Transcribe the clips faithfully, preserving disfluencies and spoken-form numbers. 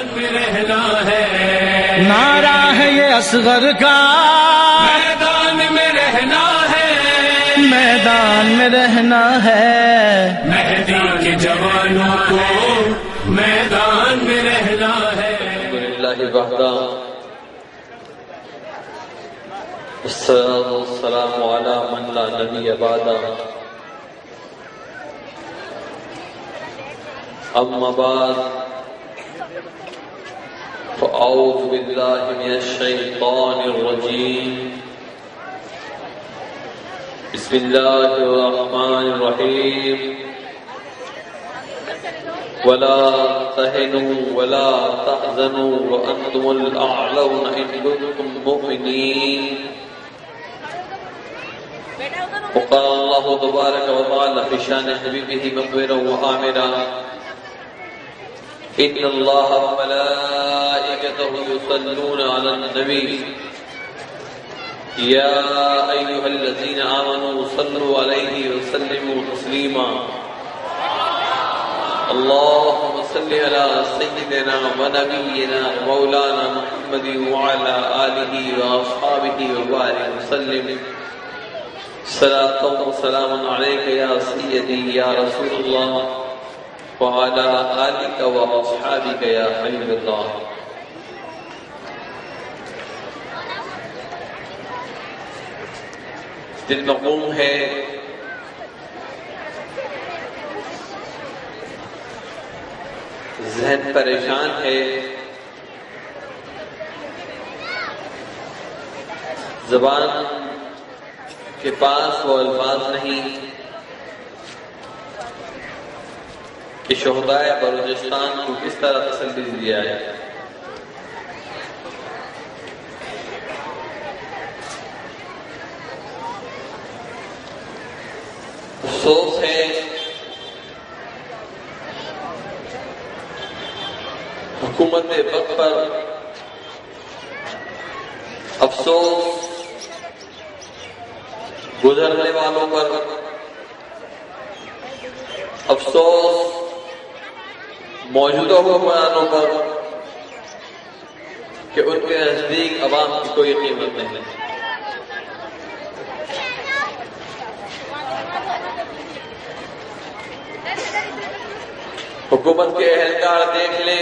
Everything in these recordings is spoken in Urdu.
میں رہنا ہے، نعرہ ہے یہ اصغر کا میدان میں رہنا ہے، میدان میں رہنا ہے، مہدی کے جوانوں کو میدان میں رہنا ہے۔ الحمدللہ وحدہ والصلاة والسلام علی من لا نبی بعدہ، اما بعد فاعوذ باللہ من الشیطان الرجیم، بسم اللہ الرحمن الرحیم، ولا تهنوا ولا تحزنوا وأنتم الأعلون إن كنتم مؤمنين، وقال الله تبارك وتعالى في شان حبيبه مخبرا وآمرا، إن الله وملائكته يصلون على النبي يا أيها الذين آمنوا صلوا عليه وسلموا تسليما، اللهم صل على سيدنا ونبينا مولانا محمد وعلى آله وأصحابه وبارك وسلم، صلاة وسلام عليك يا سيدي يا رسول الله وعلى آلك وأصحابك يا حبيب الله۔ دل مغموم ہے، ذہن پریشان ہے، زبان کے پاس وہ الفاظ نہیں کہ شہدائے بلوچستان کو کس طرح تسلی دی جائے۔ افسوس ہے حکومت وقت پر، افسوس گزرنے والوں پر، افسوس موجودہ حکمرانوں پر کہ ان کے نزدیک عوام کی کوئی قیمت نہیں۔ حکومت کے اہلکار دیکھ لیں،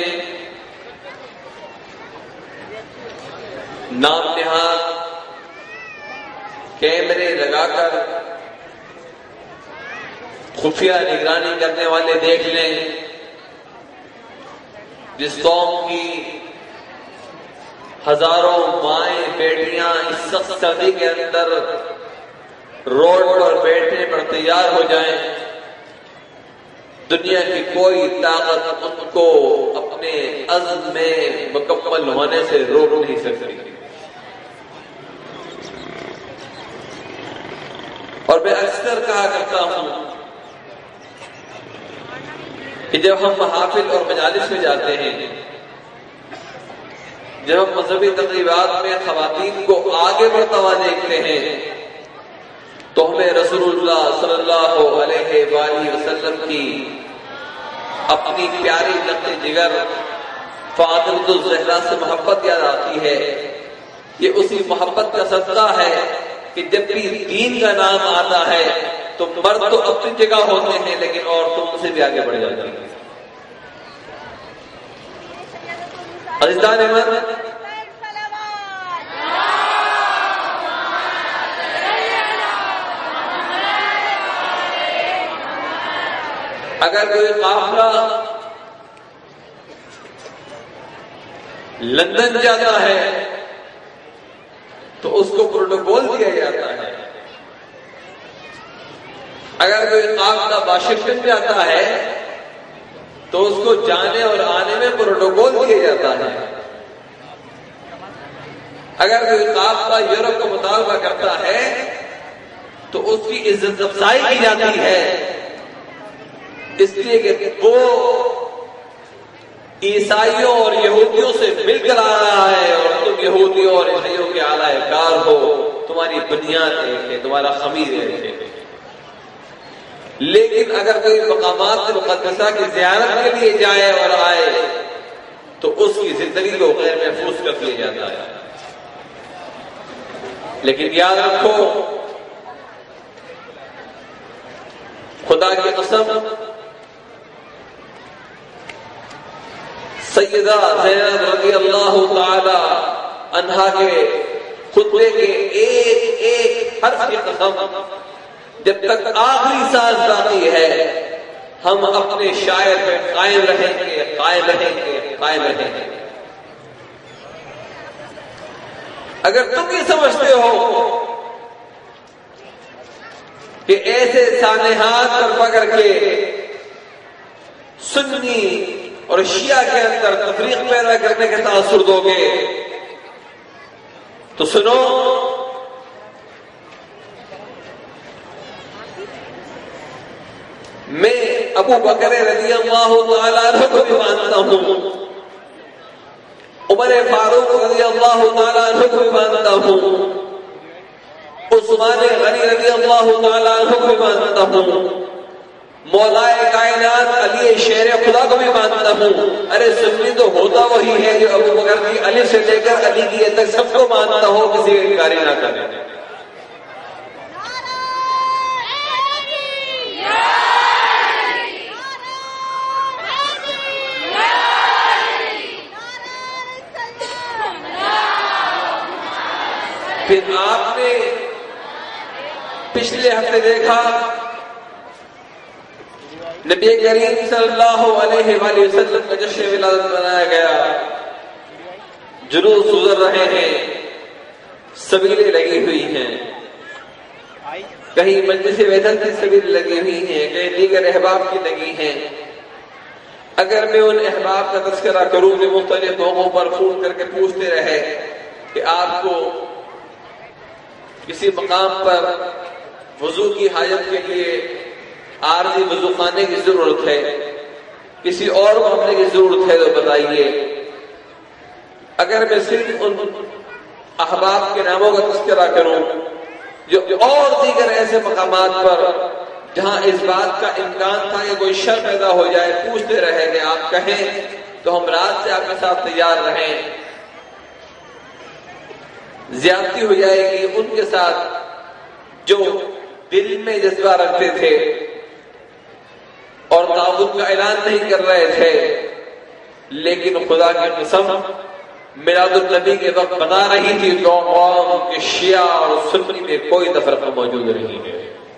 نام نہاد کیمرے لگا کر خفیہ نگرانی کرنے والے دیکھ لیں، جس قوم کی ہزاروں مائیں بیٹیاں اس سخت سردی کے اندر روڈ پر بیٹھنے پر تیار ہو جائیں، دنیا کی کوئی طاقت ان کو اپنے عزم میں مکمل ہونے سے روک نہیں سکتی۔ اور میں اکثر کہا کرتا ہوں کہ جب ہم محافل اور مجالس میں جاتے ہیں، جب ہم مذہبی تقریبات میں خواتین کو آگے بڑھتا ہوا دیکھتے ہیں، تو ہمیں رسول اللہ صلی اللہ علیہ وآلہ وسلم کی اپنی پیاری لقت جگر فاطمۃ الزہرا سے محبت یاد آتی ہے۔ یہ اسی محبت کا صدقہ ہے کہ جب بھی دین کا نام آتا ہے تو مرد تو اپنی جگہ ہوتے ہیں لیکن عورتوں سے بھی آگے بڑھ جاتی ہیں۔ عزیزان احمد، اگر کوئی قافلہ لندن جاتا ہے تو اس کو پروٹوکول دیا جاتا ہے، اگر کوئی قافلہ واشنگٹن جاتا ہے تو اس کو جانے اور آنے میں پروٹوکول دیا جاتا ہے، اگر کوئی قافلہ یورپ کا مطالبہ کرتا ہے تو اس کی عزت افزائی کی جاتی ہے، اس لیے کہ وہ عیسائیوں اور یہودیوں سے مل کر آ رہا ہے اور تم یہودیوں اور عیسائیوں کے اعلی کار ہو، تمہاری بنیاد ایک ہے، تمہارا خمیر ایک ہے۔ لیکن اگر کوئی مقامات مقدسہ کی زیارت کے لیے جائے اور آئے تو اس زندگی کو غیر محفوظ کر دیا جاتا ہے. لیکن یاد رکھو خدا کی قسم سیدہ زینب رضی اللہ تعالی عنہا کے خطبے کے ایک ایک حرف کی قسم جب تک آخری سانس باقی ہے ہم اپنے شاعر پہ قائم رہیں گے قائم رہیں گے قائم رہیں گے. اگر تم یہ سمجھتے ہو کہ ایسے سانحات پر پکڑ کے سنی اور شیعہ کے اندر تفریق پیدا کرنے کے تاثر دو گے تو سنو میں ابو بکر رضی اللہ تعالیٰ عنہ کو بھی مانتا ہوں, عمر فاروق رضی اللہ تعالیٰ عنہ کو بھی مانتا ہوں, عثمان غنی رضی اللہ تعالیٰ عنہ کو بھی مانتا ہوں, مولائے کائنات علی شیر خدا کو بھی مانتا ہوں. ارے سنی تو ہوتا وہی ہے جو ابو بکر کی علی سے لے کر علی کی تک سب کو مانتا ہو, کسی کا انکار نہ کرے. پھر آپ نے پچھلے ہفتے دیکھا نبی کریم صلی اللہ علیہ وآلہ وسلم کا جشن ولادت منایا گیا, جلوس گزر رہے ہیں, سبیلیں لگی ہوئی ہیں, کہیں مجلس وحدت کی سبیلیں لگی ہوئی ہیں, کہیں دیگر احباب کی لگی ہیں. اگر میں ان احباب کا تذکرہ کروں جو مختلف موقعوں پر فون کر کے پوچھتے رہے کہ آپ کو کسی مقام پر وضو کی حاجت کے لیے عارضی وضو خانے کی ضرورت ہے, کسی اور معاملے کی ضرورت ہے تو بتائیے. اگر میں صرف ان احباب کے ناموں کا تذکرہ کروں جو اور دیگر ایسے مقامات پر جہاں اس بات کا امکان تھا کہ کوئی شر پیدا ہو جائے پوچھتے رہے کہ آپ کہیں تو ہم رات سے آپ کے ساتھ تیار رہیں, زیادتی ہو جائے گی ان کے ساتھ جو دل میں جذبہ رکھتے تھے اور تعاون کا اعلان نہیں کر رہے تھے, لیکن خدا کی قسم میلاد النبی کے وقت بتا رہی تھی قوم کے شیعہ اور سنی میں کوئی تفرقہ موجود نہیں ہے.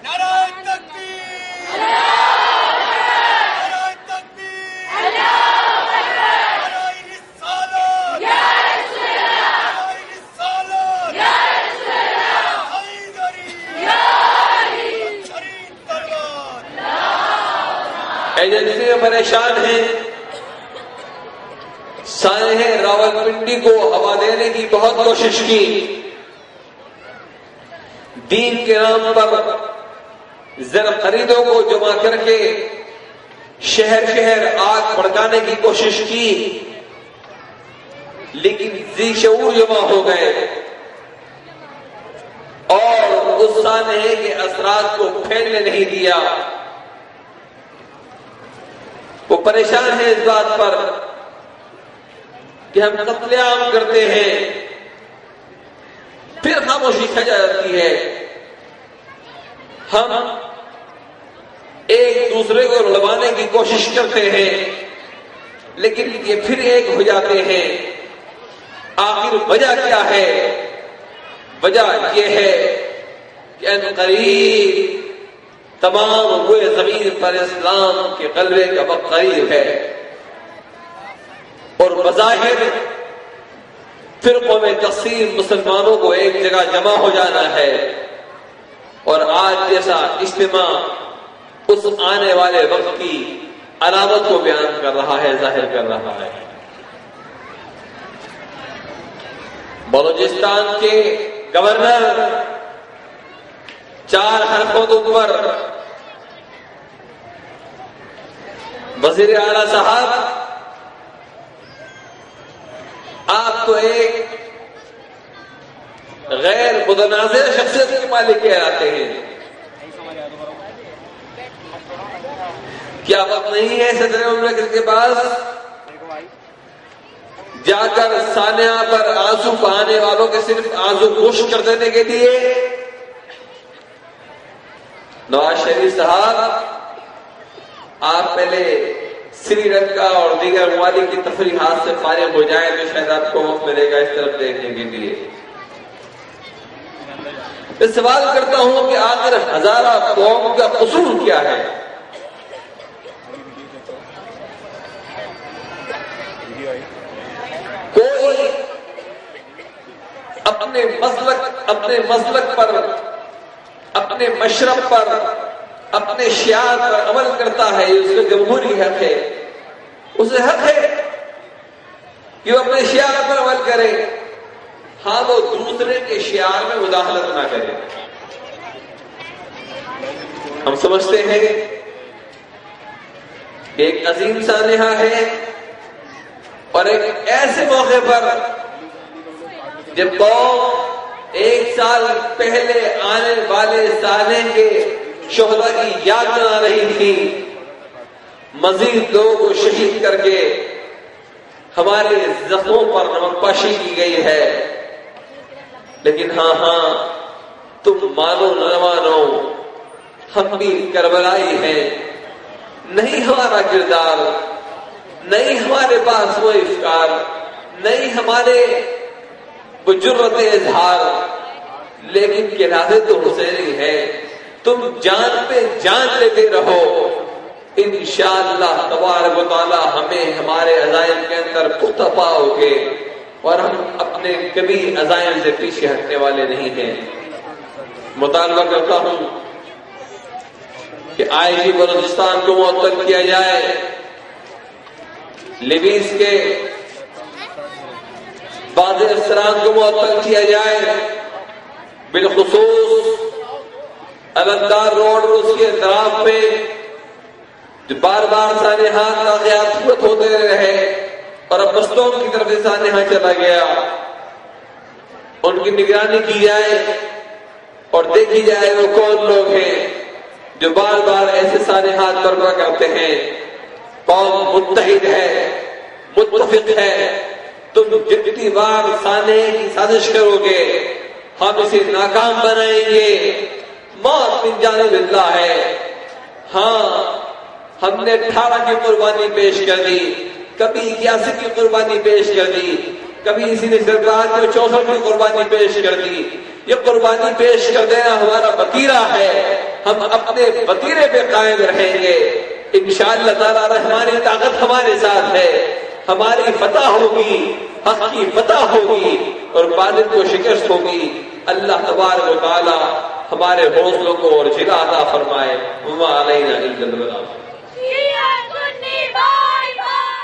ایجنسی پریشان ہیں, سانحے راولپنڈی کو ہوا دینے کی بہت کوشش کی, دین کے نام پر زر خریدوں کو جمع کر کے شہر شہر آگ بھڑکانے کی کوشش کی, لیکن ذی شعور جمع ہو گئے اور اس سانحے کے اثرات کو پھیلنے نہیں دیا. وہ پریشان ہے اس بات پر کہ ہم قتل عام کرتے ہیں, پھر خاموشی کھا جاتی ہے, ہم ایک دوسرے کو لڑوانے کی کوشش کرتے ہیں لیکن یہ پھر ایک ہو جاتے ہیں. آخر وجہ کیا ہے؟ وجہ یہ ہے کہ ان قریب تمام ہوئے زمین پر اسلام کے غلبے کا وقت قریب ہے اور بظاہر فرقوں میں تقسیم مسلمانوں کو ایک جگہ جمع ہو جانا ہے, اور آج جیسا اجتماع اس آنے والے وقت کی علامت کو بیان کر رہا ہے, ظاہر کر رہا ہے. بلوچستان کے گورنر چار حرفوں پر وزیر اعلیٰ صاحب آپ تو ایک غیر متنازع شخصیت کے مالک کہلاتے ہیں, کیا وقت نہیں ہے صدر مملکت کے پاس جا کر سانحہ پر آنسو بہانے والوں کے صرف آنسو خشک کر دینے کے لیے نواز شریف صاحب آپ پہلے سری لنکا اور دیگر ممالک کی تفریحات سے فارغ ہو جائیں تو شاید آپ کو وقت ملے گا اس طرف دیکھنے کے لیے. میں سوال کرتا ہوں کہ آخر ہزارہ قوم کا قصور کیا ہے؟ کوئی اپنے مسلک اپنے مسلک پر اپنے مشرب پر اپنے شعار پر عمل کرتا ہے، یہ اس کا جمہوری حق ہے. اسے حق ہے کہ وہ اپنے شعار پر عمل کرے، ہاں وہ دوسرے کے شعار میں مداخلت نہ کرے. ہم سمجھتے ہیں کہ ایک عظیم سانحہ ہے اور ایک ایسے موقع پر جب قوم ایک سال پہلے آنے والے سالے کے شہداء کی یاد بنا رہی تھی، مزید لوگوں کو شہید کر کے ہمارے زخموں پر نمک پاشی کی گئی ہے. لیکن ہاں ہاں تم مانو نہ مانو ہم بھی کربلائی ہیں. نہیں ہمارا کردار، نہیں ہمارے پاس وہ افکار، نہیں ہمارے وہ جرت اظہار، لیکن کنارے تو حسینی ہے. تم جان پہ جان لیتے رہو، انشاءاللہ تبارک و تعالی ہمیں ہمارے عزائم کے اندر پختہ پاؤ گے اور ہم اپنے کبھی عزائم سے پیچھے ہٹنے والے نہیں ہیں. مطالبہ کرتا ہوں کہ آئی جی بلوچستان کو معطل کیا جائے، لیبیز کے بعض افسران کو معطل کیا جائے، بالخصوص الندار روڈ اور اس کے اطراف پہ جو بار بار سانحات واقعات صورت ہوتے رہے اور اب بستوں کی طرف سے سانحہ چلا گیا، ان کی نگرانی کی جائے اور دیکھی جائے وہ کون لوگ ہیں جو بار بار ایسے سانحات برپا کرتے ہیں. قوم متحد ہے، متفق ہے. تم جتنی بار سانحے کی سازش کرو گے ہم اسے ناکام بنائیں گے. موت من جانب اللہ ہے. ہاں ہم نے اٹھارہ کی قربانی پیش کر دی، کبھی اکیاسی کی قربانی پیش کر دی، کبھی اسی نے سرکار کو چونسٹھ کی قربانی پیش کر دی. یہ قربانی پیش کر دینا ہمارا وتیرہ ہے، ہم اپنے وتیرے پہ قائم رہیں گے. انشاءاللہ تعالی رحمانی طاقت ہمارے ساتھ ہے، ہماری فتح ہوگی، حق کی فتح ہوگی اور باطل کو شکست ہوگی. اللہ تبارک و تعالی ہمارے حوصلوں کو اور جلا عطا فرمائے. وما علینا الا البلاغ.